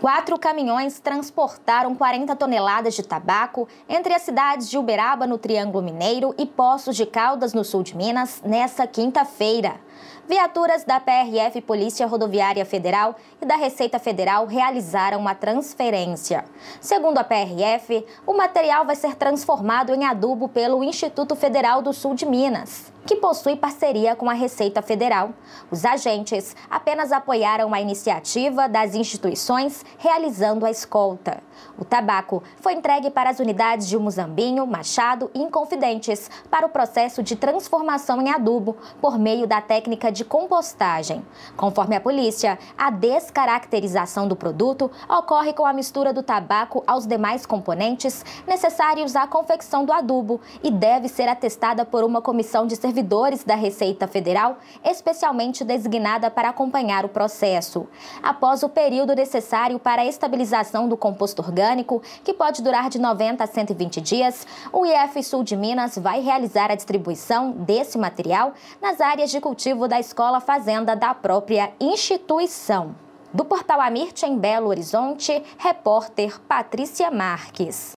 4 caminhões transportaram 40 toneladas de tabaco entre as cidades de Uberaba, no Triângulo Mineiro, e Poços de Caldas, no sul de Minas, nesta quinta-feira. Viaturas da PRF, Polícia Rodoviária Federal, e da Receita Federal realizaram uma transferência. Segundo a PRF, o material vai ser transformado em adubo pelo Instituto Federal do Sul de Minas, que possui parceria com a Receita Federal. Os agentes apenas apoiaram a iniciativa das instituições, realizando a escolta. O tabaco foi entregue para as unidades de Muzambinho, Machado e Inconfidentes para o processo de transformação em adubo por meio da técnica de compostagem. Conforme a polícia, a descaracterização do produto ocorre com a mistura do tabaco aos demais componentes necessários à confecção do adubo e deve ser atestada por uma comissão de servidores da Receita Federal, especialmente designada para acompanhar o processo. Após o período necessário para a estabilização do composto orgânico, que pode durar de 90 a 120 dias, o IF Sul de Minas vai realizar a distribuição desse material nas áreas de cultivo da Escola Fazenda da própria instituição. Do Portal Amirte, em Belo Horizonte, repórter Patrícia Marques.